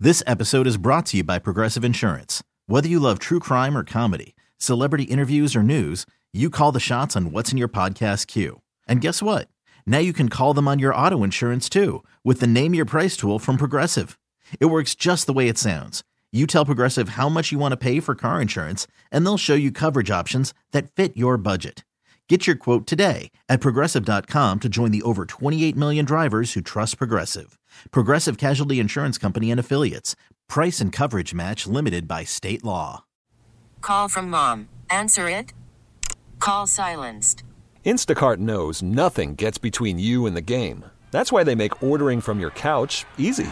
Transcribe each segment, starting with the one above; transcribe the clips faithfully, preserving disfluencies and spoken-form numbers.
This episode is brought to you by Progressive Insurance. Whether you love true crime or comedy, celebrity interviews or news, you call the shots on what's in your podcast queue. And guess what? Now you can call them on your auto insurance too with the Name Your Price tool from Progressive. It works just the way it sounds. You tell Progressive how much you want to pay for car insurance, and they'll show you coverage options that fit your budget. Get your quote today at Progressive dot com to join the over twenty-eight million drivers who trust Progressive. Progressive Casualty Insurance Company and Affiliates. Price and coverage match limited by state law. Call from mom. Answer it. Call silenced. Instacart knows nothing gets between you and the game. That's why they make ordering from your couch easy.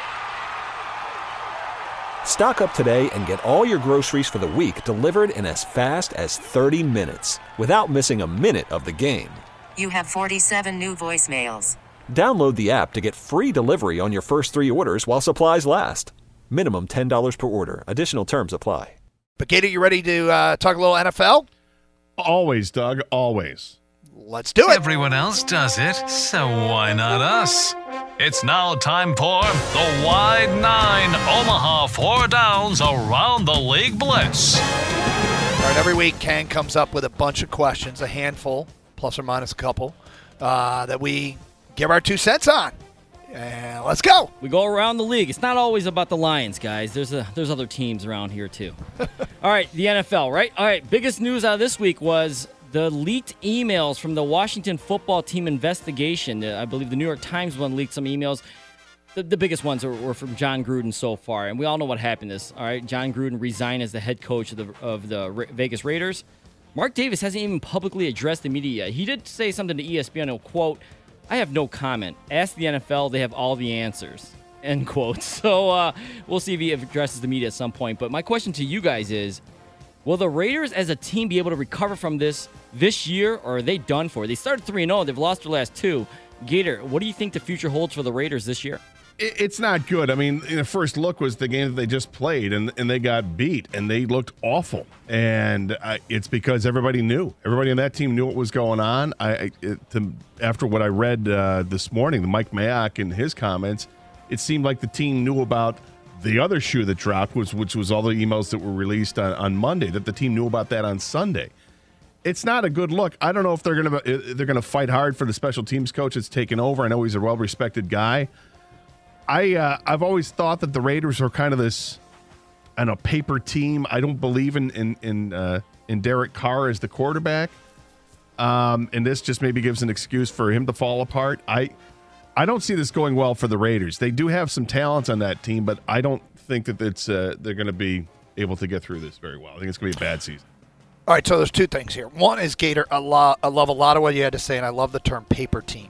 Stock up today and get all your groceries for the week delivered in as fast as thirty minutes without missing a minute of the game. You have forty-seven new voicemails. Download the app to get free delivery on your first three orders while supplies last. Minimum ten dollars per order. Additional terms apply. But Gator, you ready to uh, talk a little N F L? Always, Doug, always. Let's do it. Everyone else does it, so why not us? It's now time for the Wide Nine Omaha Four Downs Around the League Blitz. All right, every week Ken comes up with a bunch of questions, a handful, plus or minus a couple, uh, that we give our two cents on. And let's go. We go around the league. It's not always about the Lions, guys. There's a there's other teams around here too. All right, the N F L, right? All right, biggest news out of this week was the leaked emails from the Washington football team investigation. I believe the New York Times one leaked some emails. The, the biggest ones were, were from John Gruden so far, and we all know what happened. This, all right, John Gruden resigned as the head coach of the of the Ra- Vegas Raiders. Mark Davis hasn't even publicly addressed the media yet. He did say something to E S P N, quote, "I have no comment. Ask the N F L. They have all the answers." End quote. So uh, we'll see if he addresses the media at some point. But my question to you guys is, will the Raiders as a team be able to recover from this this year, or are they done for? They started three and oh. They've lost their last two. Gator, what do you think the future holds for the Raiders this year? It's not good. I mean, the first look was the game that they just played, and, and they got beat, and they looked awful. And uh, it's because everybody knew. Everybody on that team knew what was going on. I, I it, to, After what I read uh, this morning, the Mike Mayock and his comments, it seemed like the team knew about the other shoe that dropped, which, which was all the emails that were released on, on Monday, that the team knew about that on Sunday. It's not a good look. I don't know if they're going to they're going to fight hard for the special teams coach that's taken over. I know he's a well-respected guy. I, uh, I've always thought that the Raiders are kind of this, I don't know, paper team. I don't believe in in in, uh, in Derek Carr as the quarterback, um, and this just maybe gives an excuse for him to fall apart. I I don't see this going well for the Raiders. They do have some talents on that team, but I don't think that it's uh, they're going to be able to get through this very well. I think it's going to be a bad season. All right, so there's two things here. One is, Gator, I, lo- I love a lot of what you had to say, and I love the term paper team.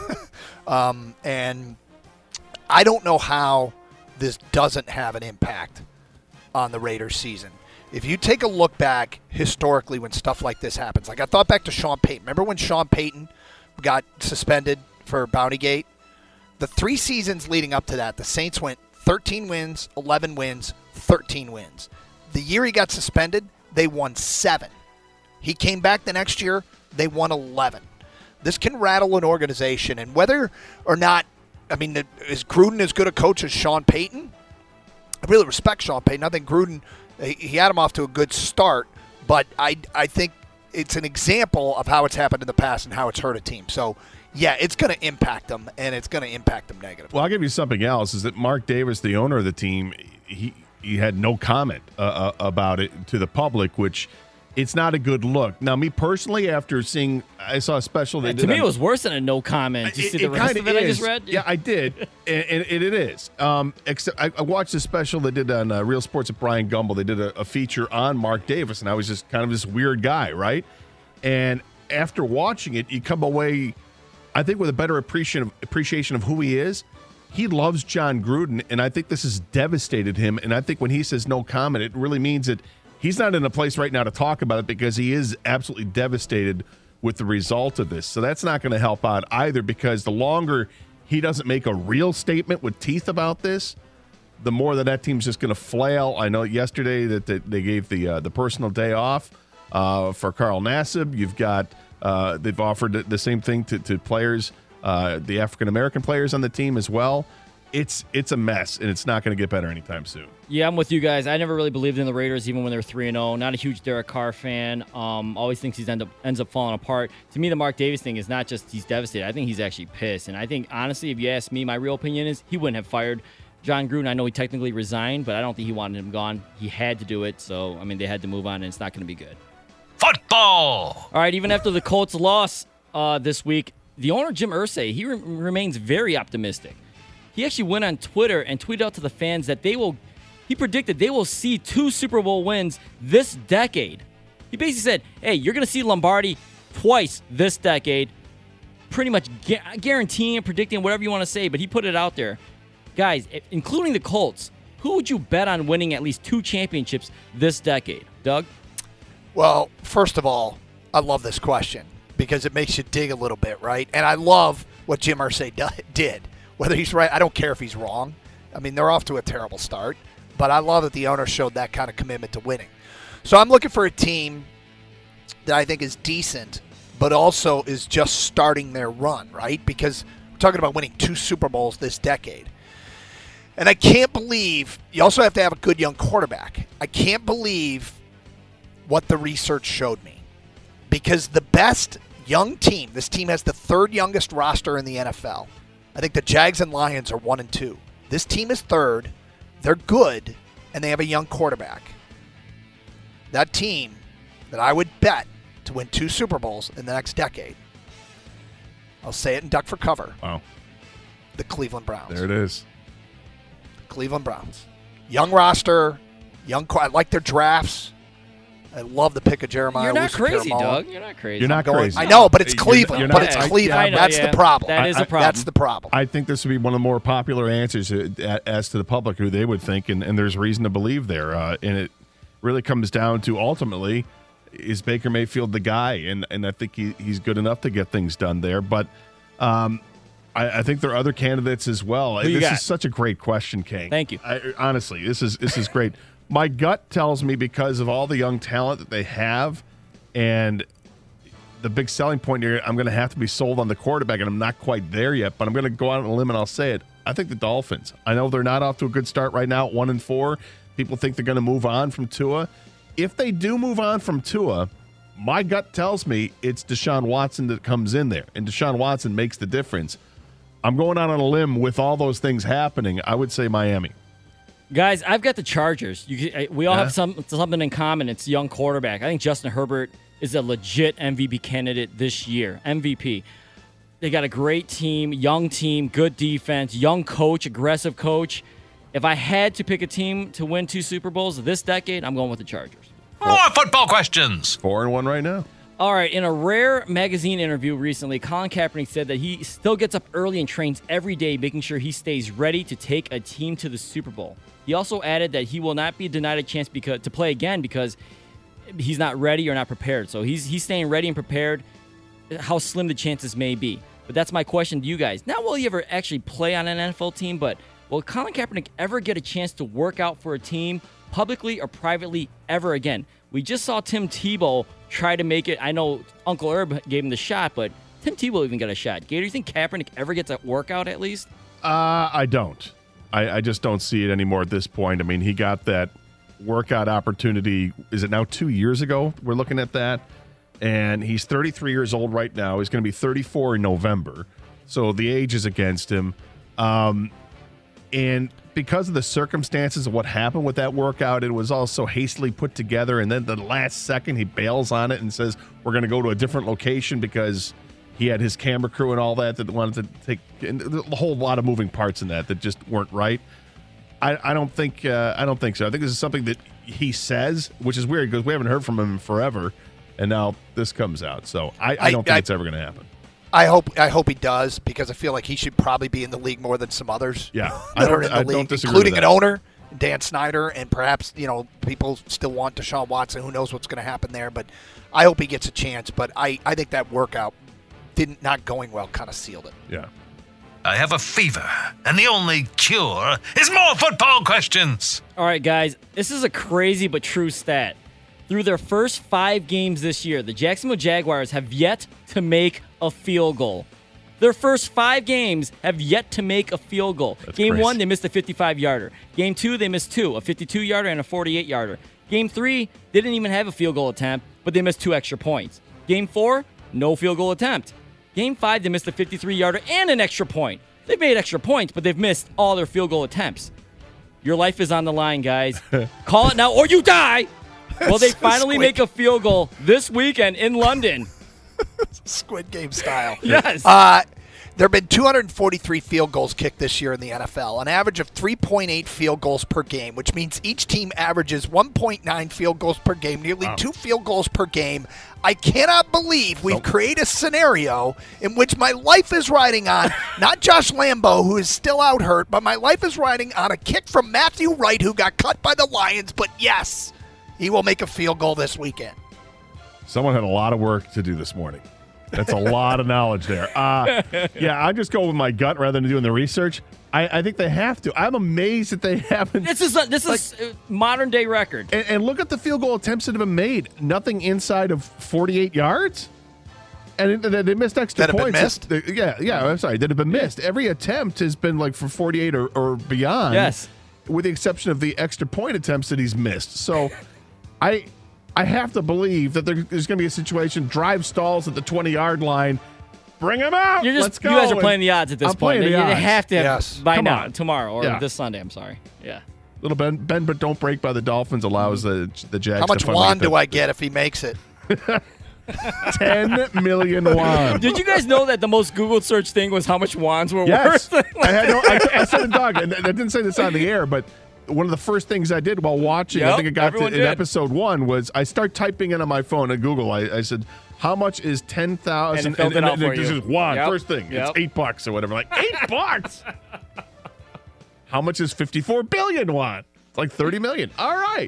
um, and I don't know how this doesn't have an impact on the Raiders season. If you take a look back historically when stuff like this happens, like I thought back to Sean Payton. Remember when Sean Payton got suspended for Bountygate? The three seasons leading up to that, the Saints went thirteen wins, eleven wins, thirteen wins. The year he got suspended, they won seven. He came back the next year, they won eleven. This can rattle an organization, and whether or not, I mean, is Gruden as good a coach as Sean Payton? I really respect Sean Payton. I think Gruden, he had him off to a good start, but I I think it's an example of how it's happened in the past and how it's hurt a team. So, yeah, it's going to impact them, and it's going to impact them negatively. Well, I'll give you something else, is that Mark Davis, the owner of the team, he, he had no comment uh, uh, about it to the public, which it's not a good look. Now, me personally, after seeing, I saw a special. They Yeah, did to me, on, it was worse than a no comment. Did you it, see the it rest of it is. I just read? Yeah, I did, and, and it, it is. Um, except I, I watched a special they did on uh, Real Sports with Brian Gumbel. They did a, a feature on Mark Davis, and I was just kind of this weird guy, right? And after watching it, you come away, I think, with a better appreciation of, appreciation of who he is. He loves John Gruden, and I think this has devastated him. And I think when he says no comment, it really means that he's not in a place right now to talk about it, because he is absolutely devastated with the result of this. So that's not going to help out either, because the longer he doesn't make a real statement with teeth about this, the more that that team's just going to flail. I know yesterday that they gave the uh, the personal day off uh, for Carl Nassib. You've got uh, they've offered the same thing to, to players, uh, the African-American players on the team as well. it's it's a mess, and it's not going to get better anytime soon. Yeah, I'm with you guys. I never really believed in the Raiders, even when they were three and oh. Not a huge Derek Carr fan. Um, always thinks he's end up ends up falling apart. To me, the Mark Davis thing is not just he's devastated. I think he's actually pissed. And I think, honestly, if you ask me, my real opinion is he wouldn't have fired John Gruden. I know he technically resigned, but I don't think he wanted him gone. He had to do it. So, I mean, they had to move on, and it's not going to be good. Football! All right, even after the Colts loss uh, this week, the owner, Jim Irsay, he re- remains very optimistic. He actually went on Twitter and tweeted out to the fans that they will, he predicted they will see two Super Bowl wins this decade. He basically said, hey, you're going to see Lombardi twice this decade, pretty much gu- guaranteeing and predicting whatever you want to say, but he put it out there. Guys, including the Colts, who would you bet on winning at least two championships this decade? Doug? Well, first of all, I love this question because it makes you dig a little bit, right? And I love what Jim Irsay do- did. Whether he's right, I don't care if he's wrong. I mean, they're off to a terrible start, but I love that the owner showed that kind of commitment to winning. So I'm looking for a team that I think is decent, but also is just starting their run, right? Because we're talking about winning two Super Bowls this decade. And I can't believe, you also have to have a good young quarterback. I can't believe what the research showed me. Because the best young team, this team has the third youngest roster in the N F L. I think the Jags and Lions are one and two. This team is third. They're good, and they have a young quarterback. That team that I would bet to win two Super Bowls in the next decade, I'll say it and duck for cover. Wow. The Cleveland Browns. There it is. Cleveland Browns. Young roster, young. I like their drafts. I love the pick of Jeremiah. You're not crazy, Doug. Doug. You're not crazy. You're not Going, crazy. I know, but it's You're- Cleveland. you're but not- it's I- Cleveland. I know, That's yeah. the problem. That is a I- problem. That's the problem. I think this would be one of the more popular answers uh, as to the public who they would think, and, and there's reason to believe there. Uh, and it really comes down to ultimately, is Baker Mayfield the guy? And and I think he, he's good enough to get things done there. But um, I, I think there are other candidates as well. Who you this got? is such a great question, King. Thank you. I, honestly, this is this is great. My gut tells me because of all the young talent that they have, and the big selling point here, I'm going to have to be sold on the quarterback, and I'm not quite there yet, but I'm going to go out on a limb and I'll say it. I think the Dolphins. I know they're not off to a good start right now, one and four. People think they're going to move on from Tua. If they do move on from Tua, my gut tells me it's Deshaun Watson that comes in there, and Deshaun Watson makes the difference. I'm going out on a limb with all those things happening. I would say Miami. Guys, I've got the Chargers. You, I- we all Yeah. have some something in common. It's young quarterback. I think Justin Herbert is a legit M V P candidate this year. M V P. They got a great team, young team, good defense, young coach, aggressive coach. If I had to pick a team to win two Super Bowls this decade, I'm going with the Chargers. More football questions. Four and one right now. All right, in a rare magazine interview recently, Colin Kaepernick said that he still gets up early and trains every day, making sure he stays ready to take a team to the Super Bowl. He also added that he will not be denied a chance because, to play again because he's not ready or not prepared. So he's he's staying ready and prepared, how slim the chances may be. But that's my question to you guys. Not will he ever actually play on an N F L team, but will Colin Kaepernick ever get a chance to work out for a team publicly or privately ever again? We just saw Tim Tebow try to make it. I know Uncle Herb gave him the shot, but Tim Tebow even got a shot. Gator, you think Kaepernick ever gets a workout at least? Uh, I don't. I, I just don't see it anymore at this point. I mean, he got that workout opportunity. Is it now two years ago? We're looking at that. And he's thirty-three years old right now. He's going to be thirty-four in November. So the age is against him. Um, and because of the circumstances of what happened with that workout, it was all so hastily put together. And then the last second, he bails on it and says, we're going to go to a different location because he had his camera crew and all that that wanted to take and a whole lot of moving parts in that that just weren't right. I, I don't think uh, I don't think so. I think this is something that he says, which is weird because we haven't heard from him forever, and now this comes out. So I, I don't I- think I- it's ever going to happen. I hope I hope he does because I feel like he should probably be in the league more than some others. Yeah, I that don't- are in the I don't league, disagree including with an that. owner, Dan Snyder, and perhaps you know people still want Deshaun Watson. Who knows what's going to happen there? But I hope he gets a chance. But I, I think that workout didn't not going well kind of sealed it. Yeah. I have a fever, and the only cure is more football questions. All right, guys, this is a crazy but true stat. Through their first five games this year, the Jacksonville Jaguars have yet to make a field goal. Their first five games have yet to make a field goal. That's Game crazy. one, they missed a fifty-five-yarder. Game two, they missed two, a fifty-two-yarder and a forty-eight-yarder. Game three, they didn't even have a field goal attempt, but they missed two extra points. Game four, no field goal attempt. Game five, they missed a fifty-three-yarder and an extra point. They've made extra points, but they've missed all their field goal attempts. Your life is on the line, guys. Call it now or you die. Well, they finally make a field goal this weekend in London. Squid Game style. Yes. Uh, there have been two hundred forty-three field goals kicked this year in the N F L, an average of three point eight field goals per game, which means each team averages one point nine field goals per game, nearly Wow. two field goals per game. I cannot believe we've Nope. created a scenario in which my life is riding on, not Josh Lambo, who is still out hurt, but my life is riding on a kick from Matthew Wright, who got cut by the Lions. But yes, he will make a field goal this weekend. Someone had a lot of work to do this morning. That's a lot of knowledge there. Uh, yeah, I just go with my gut rather than doing the research. I, I think they have to. I'm amazed that they haven't. This is a, this is a modern day record. And, and look at the field goal attempts that have been made. Nothing inside of forty-eight yards. And they, they missed extra That have been points. missed? They- yeah, yeah, I'm sorry. That have been missed. Every attempt has been like for forty-eight or, or beyond. Yes. With the exception of the extra point attempts that he's missed. So I I have to believe that there, there's going to be a situation, drive stalls at the twenty-yard line. Bring him out. You're just, Let's go. you guys are playing the odds at this I'm point. playing You the you odds. have to have Yes. by Come now, on. tomorrow, or Yeah. this Sunday. I'm sorry. Yeah. Little Ben, Ben, but don't break by the Dolphins allows the the Jags. How much to finally wand get do I get if he makes it? the ten million wand. Did you guys know that the most Googled search thing was how much wands were Yes, worth? I had no. I, I said to Doug, and I didn't say this on the air, but one of the first things I did while watching, I Yep, think it got to everyone in did. episode one, was I start typing in on my phone at Google. I, I said, "How much is ten thousand?" And it filled it out for this you. is wand. Yep, First thing, yep. it's eight bucks or whatever. Like eight bucks. How much is fifty-four billion wand? It's like thirty million. All right,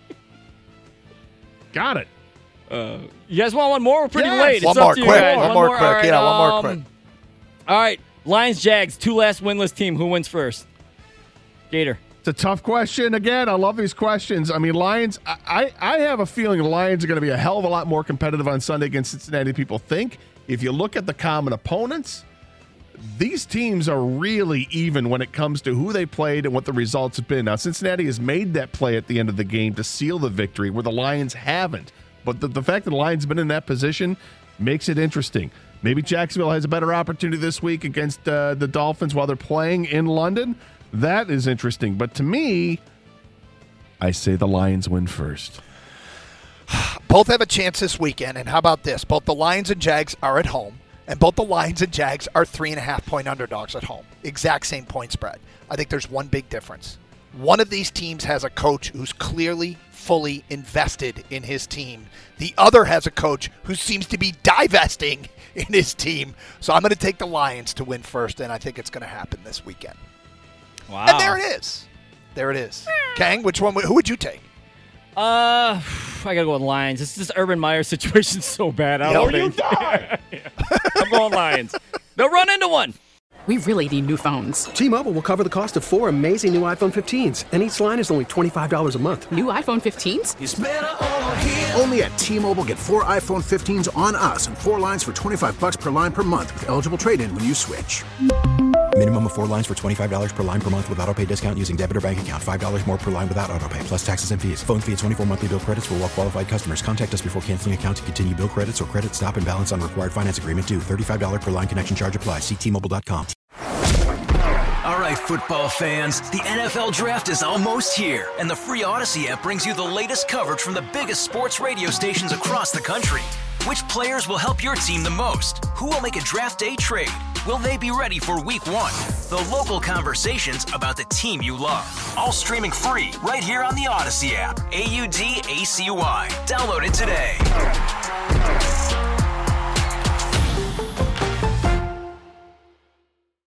got it. You guys want one more? We're pretty Yes. late. It's One up more to you quick, guys. one more All quick. right, Yeah, one more um, quick. All right. Lions, Jags, two last winless team. Who wins first? Gator. It's a tough question. Again, I love these questions. I mean, Lions, I, I I have a feeling the Lions are going to be a hell of a lot more competitive on Sunday against Cincinnati than people think. If you look at the common opponents, these teams are really even when it comes to who they played and what the results have been. Now, Cincinnati has made that play at the end of the game to seal the victory, where the Lions haven't. But the, the fact that the Lions have been in that position makes it interesting. Maybe Jacksonville has a better opportunity this week against uh, the Dolphins while they're playing in London. That is interesting. But to me, I say the Lions win first. Both have a chance this weekend, and how about this? Both the Lions and Jags are at home, and both the Lions and Jags are three and a half point underdogs at home. Exact same point spread. I think there's one big difference. One of these teams has a coach who's clearly fully invested in his team. The other has a coach who seems to be divesting in his team. So I'm going to take the Lions to win first, and I think it's going to happen this weekend. Wow. And there it is. There it is. Kang, which one? Who would you take? Uh, I gotta go with Lions. This this Urban Meyer situation's so bad. I don't Yeah, think. I'm going Lions. They'll run into one. We really need new phones. T-Mobile will cover the cost of four amazing new iPhone fifteens, and each line is only twenty-five dollars a month. New iPhone fifteens? Only at T-Mobile, get four iPhone fifteens on us and four lines for twenty-five bucks per line per month with eligible trade-in when you switch. Minimum of four lines for twenty-five dollars per line per month with autopay discount using debit or bank account. five dollars more per line without autopay, plus taxes and fees. Phone fee at twenty-four monthly bill credits for well-qualified customers. Contact us before canceling account to continue bill credits or credit stop and balance on required finance agreement due. thirty-five dollars per line connection charge applies. See T Mobile dot com. All right, football fans, the N F L Draft is almost here, and the free Odyssey app brings you the latest coverage from the biggest sports radio stations across the country. Which players will help your team the most? Who will make a draft day trade? Will they be ready for week one? The local conversations about the team you love. All streaming free right here on the Odyssey app. A U D A C Y. Download it today.